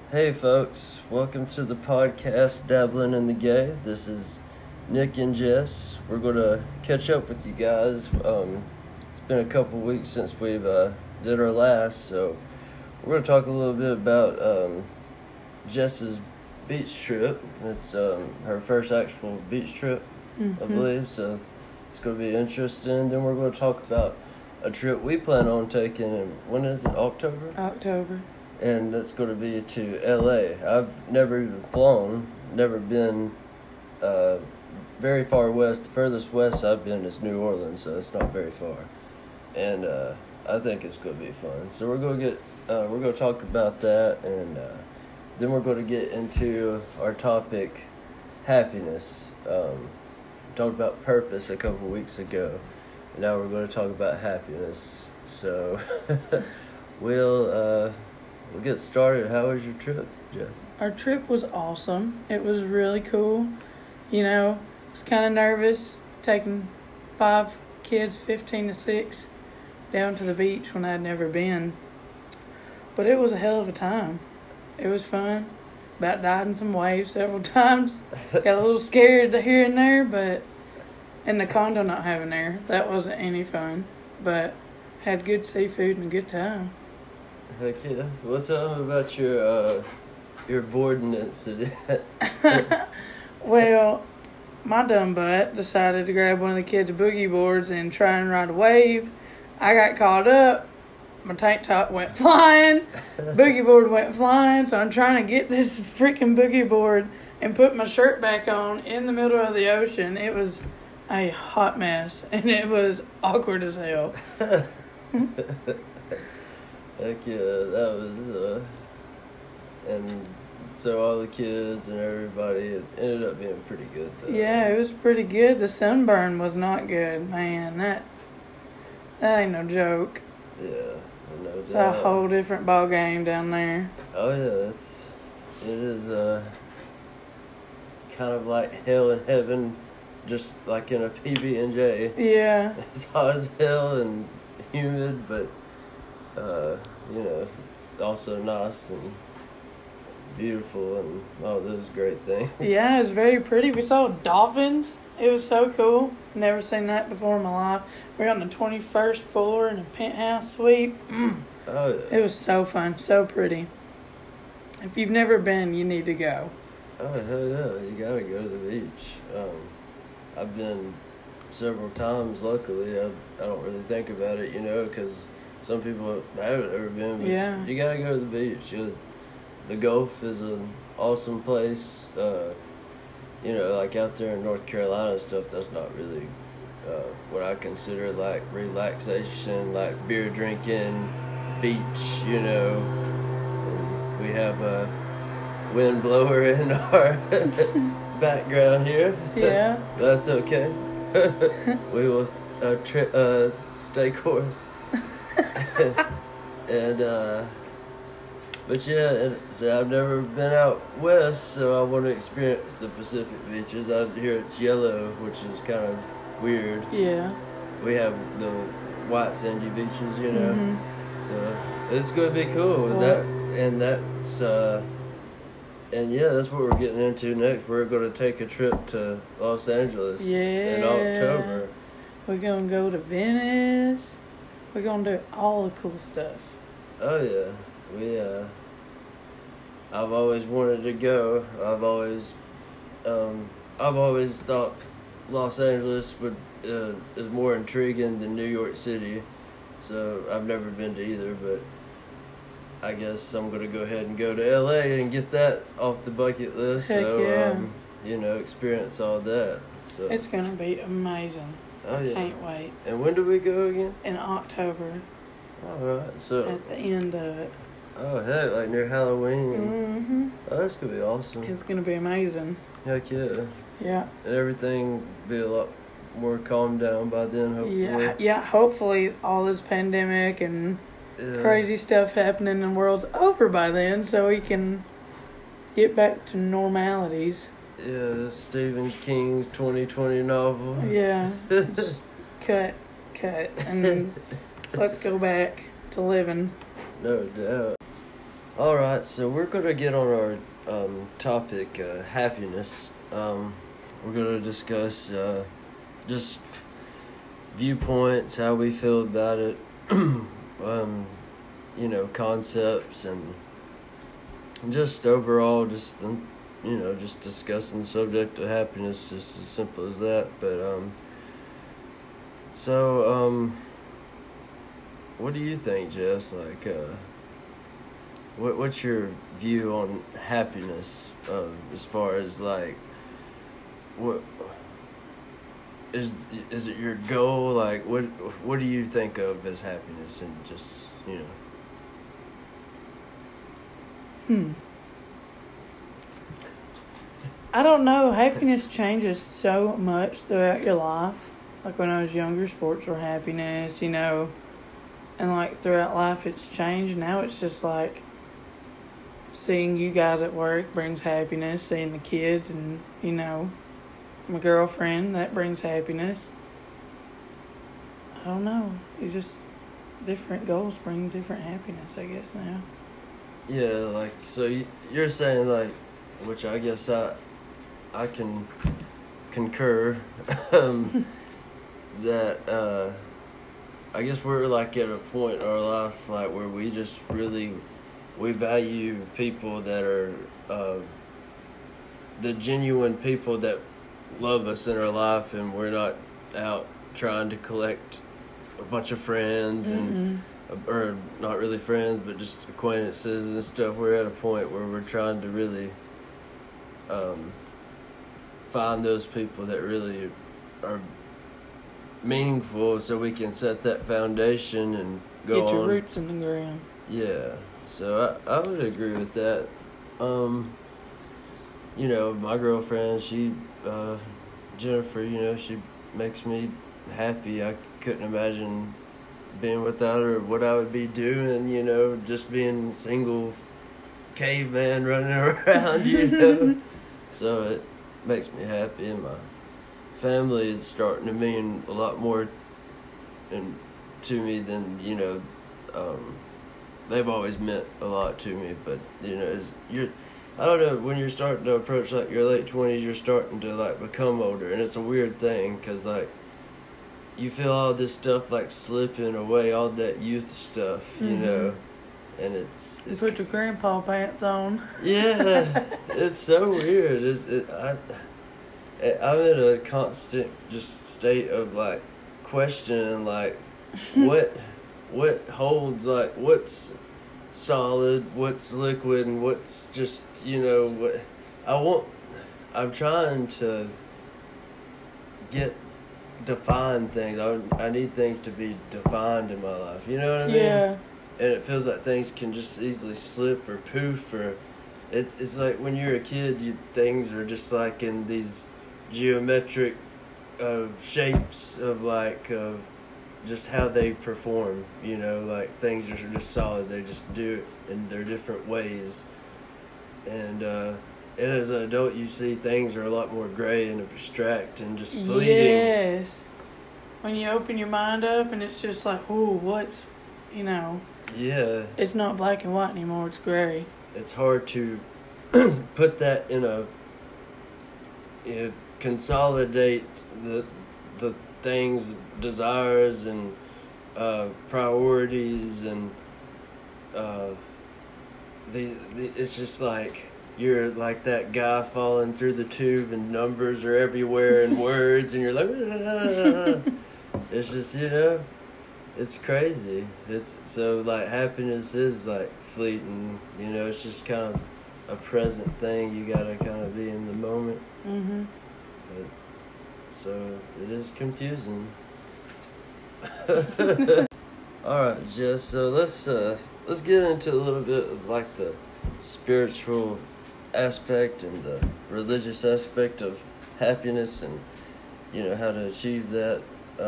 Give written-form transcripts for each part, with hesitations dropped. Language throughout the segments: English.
Hey folks, welcome to the podcast Dabbling in the Gay. This is Nick and Jess. We're going to catch up with you guys. It's been a couple weeks since we've did our last, so we're going to talk a little bit about Jess's beach trip. It's her first actual beach trip, I believe, so it's going to be interesting. Then we're going to talk about a trip we plan on taking. When is it? October? And that's going to be to LA. I've never even flown, never been very far west. The furthest west I've been is New Orleans, so it's not very far. And I think it's going to be fun. So we're going to talk about that, and then we're going to get into our topic, happiness. Talked about purpose a couple weeks ago, and now we're going to talk about happiness. So we'll get started. How was your trip, Jess? Our trip was awesome. It was really cool. You know, I was kind of nervous taking 5 kids, 15 to 6, down to the beach when I'd never been. But it was a hell of a time. It was fun. About died in some waves several times. Got a little scared here and there, but... And the condo not having air. That wasn't any fun. But had good seafood and a good time. Heck yeah. Well, tell them about your boarding incident. Well, my dumb butt decided to grab one of the kids' boogie boards and try and ride a wave. I got caught up. My tank top went flying. Boogie board went flying. So I'm trying to get this freaking boogie board and put my shirt back on in the middle of the ocean. It was a hot mess, and it was awkward as hell. Heck yeah, that was, and so all the kids and everybody, it ended up being pretty good, though. Yeah, it was pretty good. The sunburn was not good, man. That ain't no joke. Yeah, no doubt. It's a whole different ball game down there. Oh yeah, it is kind of like hell in heaven, just like in a PB&J. Yeah. It's hot as hell and humid, but you know, it's also nice and beautiful and all those great things. Yeah, it was very pretty. We saw dolphins. It was so cool. Never seen that before in my life. We were on the 21st floor in a penthouse suite. Oh yeah. It was so fun, so pretty. If you've never been, you need to go. Oh hell yeah, you gotta go to the beach. I've been several times. Luckily, I don't really think about it, you know, because some people haven't ever been, but Yeah. you gotta go to the beach. The Gulf is an awesome place. You know, like out there in North Carolina and stuff, that's not really what I consider like relaxation, like beer drinking, beach, you know. And we have a wind blower in our background here. Yeah. That's okay. We will stay course. And but yeah, so I've never been out west, so I want to experience the Pacific beaches. Out here it's yellow, which is kind of weird. Yeah. We have the white sandy beaches, you know. So it's going to be cool. And yeah, that's what we're getting into next. We're going to take a trip to Los Angeles in October. We're going to go to Venice. We're going to do all the cool stuff. Oh yeah, I've always wanted to go. I've always thought Los Angeles is more intriguing than New York City. So I've never been to either, but I guess I'm gonna go ahead and go to LA and get that off the bucket list. Heck So yeah. you know, experience all that. So It's gonna be amazing. oh yeah. Can't wait. And when do we go again? In October, All right. So at the end of it. oh heck, like near Halloween. Mm-hmm. Oh, that's gonna be awesome. It's gonna be amazing. Heck yeah. Yeah. And everything be a lot more calmed down by then, hopefully. Yeah. Hopefully, all this pandemic and Yeah. crazy stuff happening in the world's over by then, so we can get back to normalities. Yeah, Stephen King's 2020 novel. Yeah. Just cut, and let's go back to living. No doubt. All right, so we're gonna get on our topic, happiness. We're gonna discuss just viewpoints, how we feel about it, concepts, and just overall, just discussing the subject of happiness, just as simple as that. But what do you think, Jess? Like, what's your view on happiness? As far as like, what is it your goal? Like, what do you think of as happiness? And just I don't know. Happiness changes so much throughout your life. Like when I was younger, sports were happiness, and like throughout life it's changed. Now it's just like seeing you guys at work brings happiness, seeing the kids and, my girlfriend, that brings happiness. I don't know. Different goals bring different happiness, I guess, now. Yeah, like, so you're saying, like, which I guess I can concur, that, I guess we're, like, at a point in our life, like, where we just really, we value people that are, the genuine people that love us in our life, and we're not out trying to collect a bunch of friends and or not really friends, but just acquaintances and stuff. We're at a point where we're trying to really find those people that really are meaningful, so we can set that foundation and go Get your on. roots in the ground. Yeah, so I would agree with that. My girlfriend, Jennifer, she makes me happy. I couldn't imagine being without her, what I would be doing, just being single caveman running around, So it makes me happy, and my family is starting to mean a lot more to me than, they've always meant a lot to me, but, I don't know, when you're starting to approach, like, your late 20s, you're starting to, like, become older, and it's a weird thing, because, like, you feel all this stuff, like, slipping away, all that youth stuff, and it's You put your grandpa pants on. Yeah, it's so weird. I'm in a constant just state of, like, questioning, like, what holds, like, what's solid, what's liquid, and what's just, what I'm trying to define things. I need things to be defined in my life, you know what I mean? Yeah. And it feels like things can just easily slip or poof, or it's like when you're a kid, things are just like in these geometric shapes of, like, just how they perform, like things are just solid. They just do it in their different ways. And as an adult, you see things are a lot more gray and abstract and just fleeting. Yes. When you open your mind up and it's just like, ooh, what's, Yeah. It's not black and white anymore, it's gray. It's hard to put that in consolidate the things, desires, and priorities, and it's just like you're like that guy falling through the tube, and numbers are everywhere and words, and you're like, it's just, it's crazy. It's so, like, happiness is like fleeting, it's just kind of a present thing. You gotta kind of be in the moment. But, so it is confusing. All right, Jess. So let's get into a little bit of, like, the spiritual aspect and the religious aspect of happiness, and how to achieve that.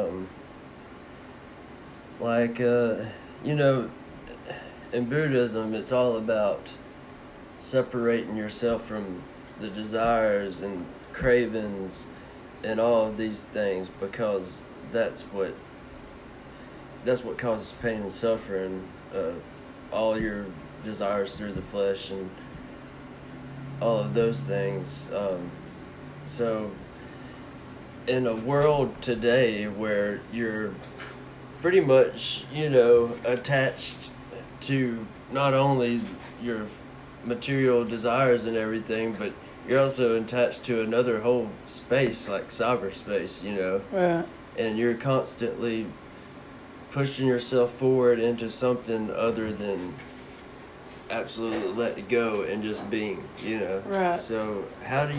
In Buddhism, it's all about separating yourself from the desires and cravings and all of these things, because that's what causes pain and suffering. All your desires through the flesh and all of those things. So in a world today where you're pretty much, attached to not only your material desires and everything, but you're also attached to another whole space like cyberspace, Right. and you're constantly pushing yourself forward into something other than absolutely let it go and just being, Right. So how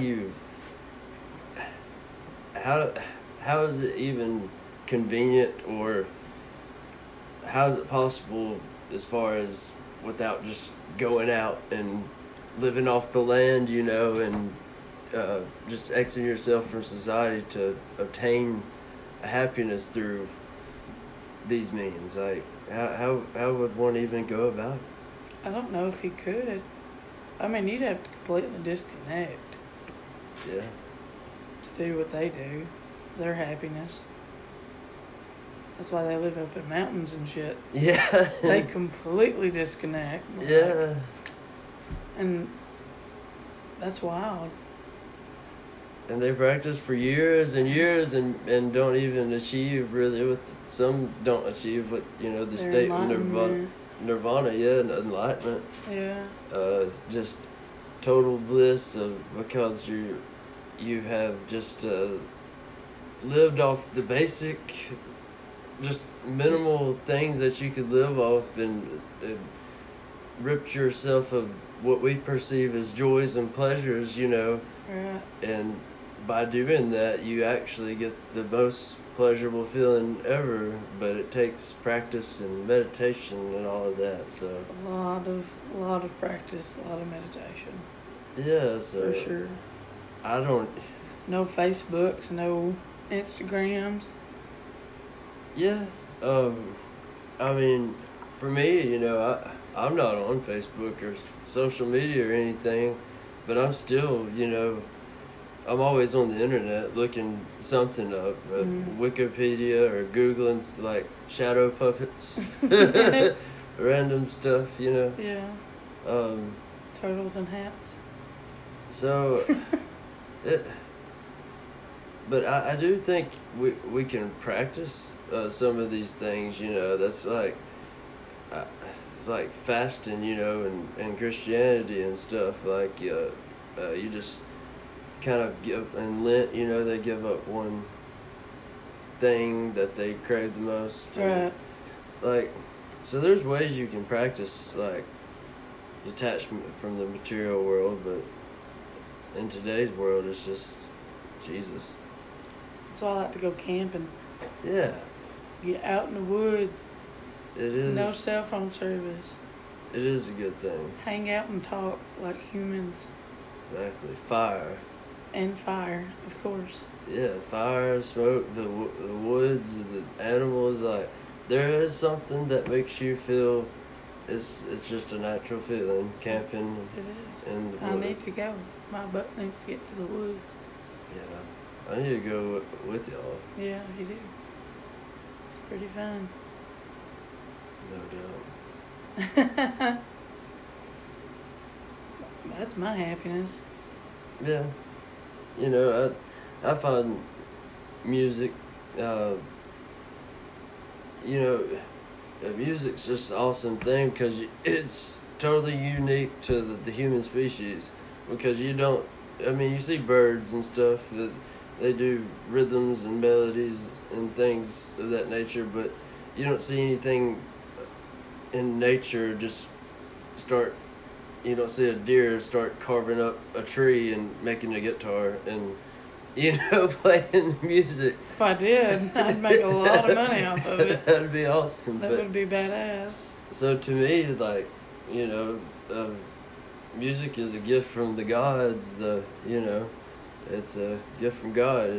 is it even convenient, or how is it possible as far as without just going out and living off the land, and just exiting yourself from society to obtain happiness through these means? Like, how would one even go about it? I don't know if he could. I mean, you'd have to completely disconnect Yeah. to do what they do. Their happiness. That's why they live up in mountains and shit. Yeah. They completely disconnect. Yeah. And that's wild. And they practice for years and years and don't even achieve really what some don't achieve what, the Their state of enlightenment. nirvana, and enlightenment. Yeah. Just total bliss because you have just lived off the basic, just minimal things that you could live off, and ripped yourself of what we perceive as joys and pleasures, Right. and by doing that you actually get the most pleasurable feeling ever, but it takes practice and meditation and all of that. So A lot of practice, a lot of meditation. yeah, so For sure. I don't. No Facebooks, no Instagrams. Yeah, I mean, for me, I'm not on Facebook or social media or anything, but I'm still, I'm always on the internet looking something up, Wikipedia or Googling like shadow puppets, random stuff, Yeah. Um, Turtles and hats. so, but I do think we can practice some of these things, that's like, it's like fasting, and Christianity and stuff, like, you just kind of give, and Lent, they give up one thing that they crave the most. Right. Like, so there's ways you can practice, like, detachment from the material world, but in today's world, it's just Jesus. That's why I like to go camping. Yeah, Get out in the woods. it is. No cell phone service. It is a good thing. Hang out and talk like humans. Exactly. Fire. And fire, of course. Yeah, fire, smoke, the woods, the animals. Like, there is something that makes you feel. It's just a natural feeling. Camping It is. in the I woods. need to go. My butt needs to get to the woods. Yeah, I need to go with y'all. Yeah, you do. It's pretty fun. No doubt. That's my happiness. Yeah, I find music, music's just an awesome thing because it's totally unique to the human species, because you see birds and stuff that they do rhythms and melodies and things of that nature, but you don't see anything in nature you don't see a deer start carving up a tree and making a guitar and, playing music. If I did, I'd make a lot of money off of it. That'd be awesome. That would be badass. So to me, like, music is a gift from the gods. It's a gift from God.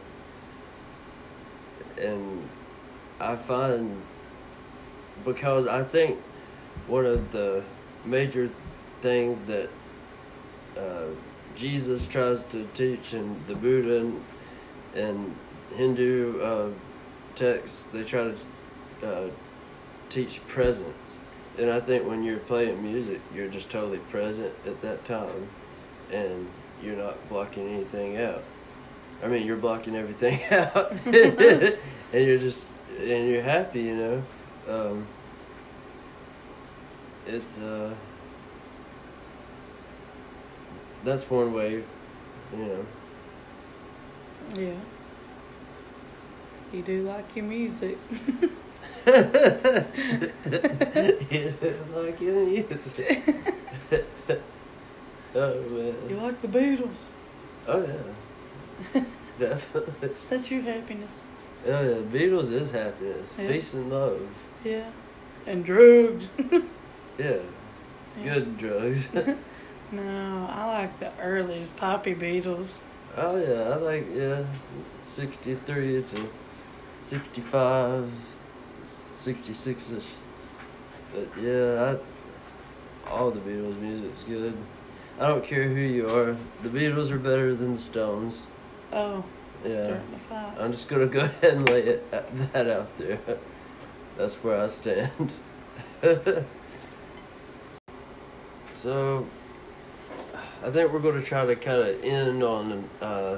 And I find, because I think one of the major things that Jesus tries to teach, and the Buddha and Hindu texts, they try to teach presence. And I think when you're playing music, you're just totally present at that time, and you're not blocking anything out. I mean, you're blocking everything out, and you're happy, you know. It's that's one way, you know. Yeah. You do like your music. You don't like your music. Oh man. You like the Beatles. Oh yeah. Definitely. That's your happiness. Oh yeah, Beatles is happiness. Yeah. Peace and love. Yeah. And drugs. Yeah. Yeah. Good drugs. No, I like the earliest poppy Beatles. Oh yeah, I like 63 to 65, 66ish. But yeah, all the Beatles music's good. I don't care who you are. The Beatles are better than the Stones. Oh, Yeah. starting to fight. I'm just gonna go ahead and lay that out there. That's where I stand. So, I think we're going to try to kind of end on,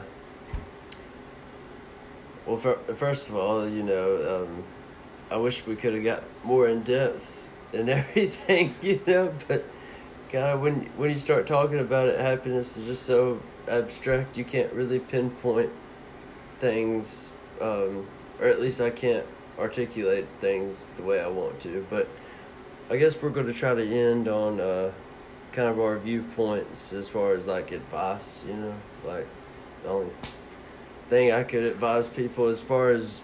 well, first of all, you know, I wish we could have got more in depth and everything, you know, but kind of when you start talking about it, happiness is just so abstract, you can't really pinpoint things, or at least I can't articulate things the way I want to, but I guess we're going to try to end on, kind of our viewpoints as far as like advice, you know, like the only thing I could advise people as far as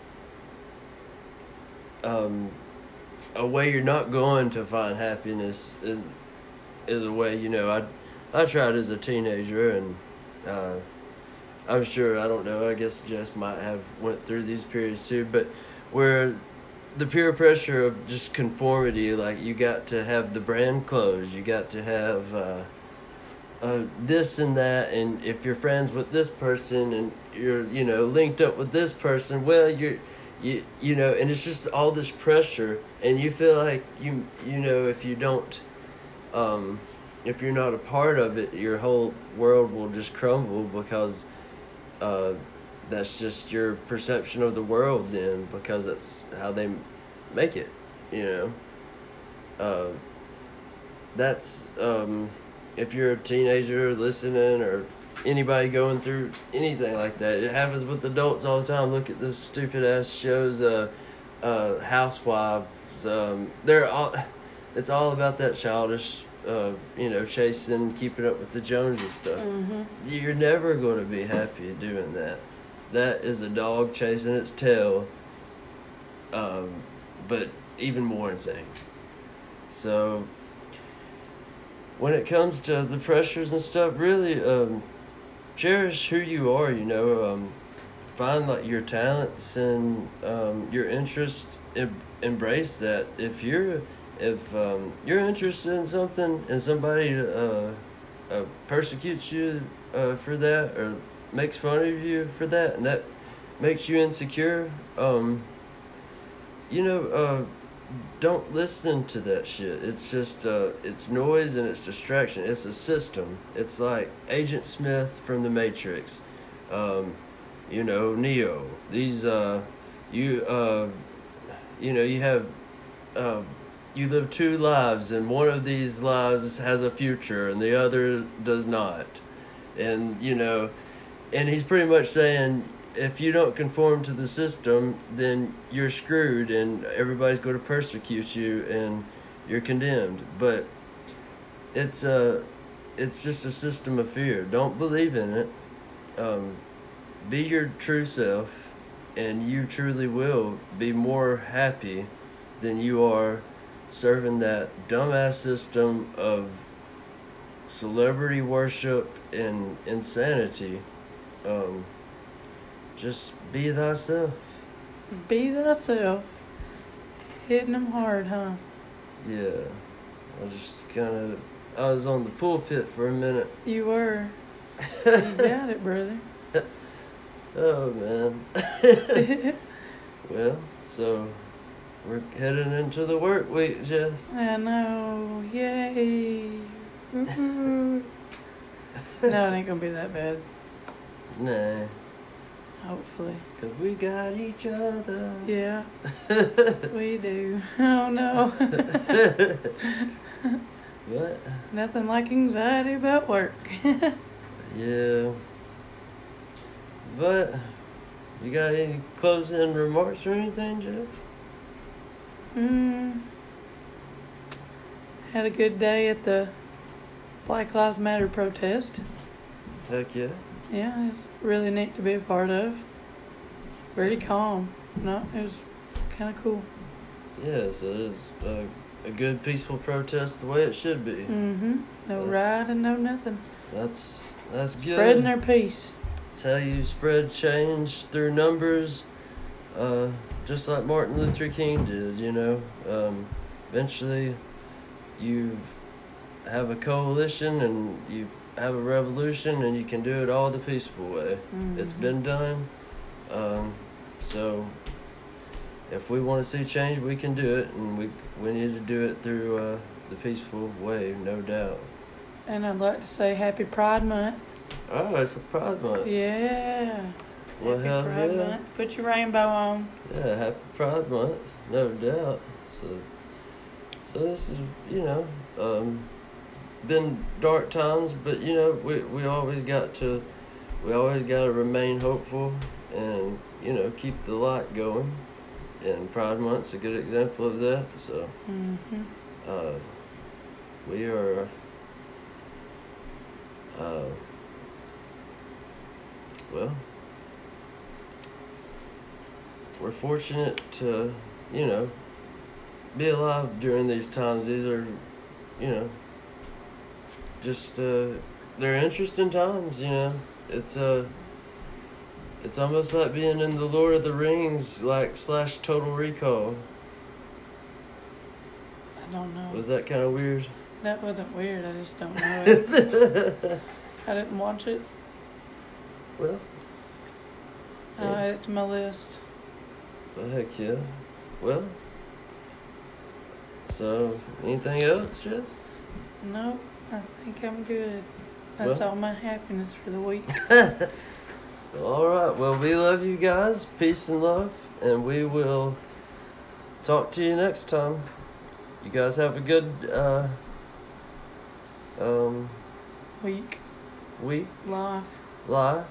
a way you're not going to find happiness is a way, you know, I tried as a teenager, and I'm sure, I don't know, I guess Jess might have went through these periods too, but where the peer pressure of just conformity, like you got to have the brand clothes, you got to have this and that, and if you're friends with this person and you're, you know, linked up with this person, well, you know, and it's just all this pressure, and you feel like you know, if you don't, if you're not a part of it, your whole world will just crumble, because that's just your perception of the world then, because that's how they make it, you know. That's, if you're a teenager listening, or anybody going through anything like that, it happens with adults all the time. Look at those stupid ass shows, Housewives, it's all about that childish, you know, chasing, keeping up with the Joneses stuff. Mm-hmm. You're never going to be happy doing that. That is a dog chasing its tail, but even more insane. So, when it comes to the pressures and stuff, really, cherish who you are, you know, find like your talents and your interests, embrace that. If you're interested in something and somebody persecutes you for that, or makes fun of you for that, and that makes you insecure, you know, don't listen to that shit. It's just it's noise and it's distraction. It's a system. It's like Agent Smith from the Matrix, you know, Neo. These you know, you have you live two lives, and one of these lives has a future and the other does not. And you know, and he's pretty much saying, if you don't conform to the system, then you're screwed, and everybody's going to persecute you, and you're condemned. But it's just a system of fear. Don't believe in it. Be your true self, and you truly will be more happy than you are serving that dumbass system of celebrity worship and insanity. Just be thyself. Be thyself. Hitting them hard, huh? Yeah. I was on the pulpit for a minute. You were. You got it, brother. Oh, man. Well, so, We're heading into the work week, Jess. I know. Yay. Woohoo. No, it ain't gonna be that bad. Nah. Hopefully. 'Cause we got each other. Yeah. We do. Oh no. What? Nothing like anxiety about work. Yeah. But, you got any closing remarks or anything, Jess? Had a good day at the Black Lives Matter protest. Heck yeah. Yeah, it's really neat to be a part of. Very calm. No, it was kind of cool. Yes, it is a good peaceful protest the way it should be. No riot and no nothing. That's good. Spreading their peace. It's how you spread change through numbers, just like Martin Luther King did, you know. Eventually, you have a coalition and you have a revolution, and you can do it all the peaceful way. It's been done. So, if we want to see change, we can do it, and we need to do it through the peaceful way, no doubt. And I'd like to say Happy Pride Month. Oh, it's a Pride Month. Yeah. Well, Happy hell Pride yeah. Month. Put your rainbow on. Yeah, happy Pride Month, no doubt. So this is, you know, been dark times, but you know, we always got to remain hopeful and, you know, keep the light going. And Pride Month's a good example of that. So, we are, well, we're fortunate to, you know, be alive during these times. These are, you know, just, they're interesting times, you know. It's almost like being in the Lord of the Rings, like, / Total Recall. I don't know. Was that kind of weird? That wasn't weird. I just don't know it. I didn't watch it. Well, I'll add it to my list. well, heck yeah. Well, so, anything else, Jess? No, I think I'm good. That's Well. all my happiness for the week. Alright, well, we love you guys. Peace and love. And we will talk to you next time. You guys have a good week. Life.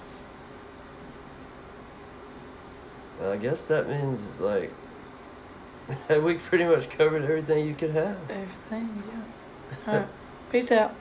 I guess that means it's like we pretty much covered everything you could have. Everything, yeah. Alright. Peace out.